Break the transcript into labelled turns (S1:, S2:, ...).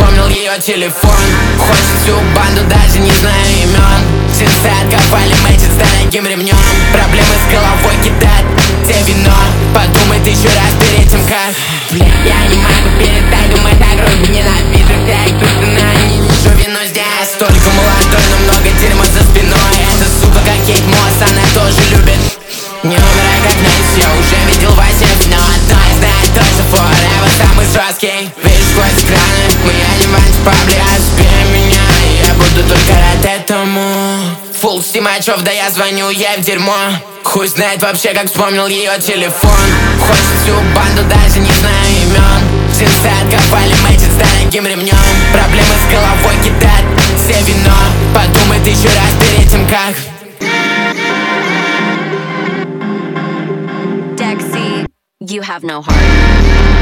S1: вспомнил ее телефон. Хочет всю банду, даже не знаю имен. Джинсы откопали, мэчит с дорогим ремнем. Проблемы с головой кидать те вино. Подумай еще раз перед тем, как я не могу перестать думать о грубе. Ненавижу вся их тишина, не вижу вину здесь. Только молодой, но много дерьма за спиной. Эта сука как Кейт Мосс, она тоже любит. Не умирай как Нэнси, я уже видел во сне. Но одно я знаю точно, forever самый жесткий. Видишь сквозь экраны, мы едем в антипаблик. Разбей меня, я буду только рад этому. Фулл Стимачев, да я звоню ей в дерьмо. Хуй знает вообще, как вспомнил ее телефон. Хочет всю банду, даже не знаю имен. Джинсы откопали, мэчит с дорогим ремнем. Проблемы с головой кидать все вино. Подумай еще раз перед тем, как
S2: Dexy, you have no heart.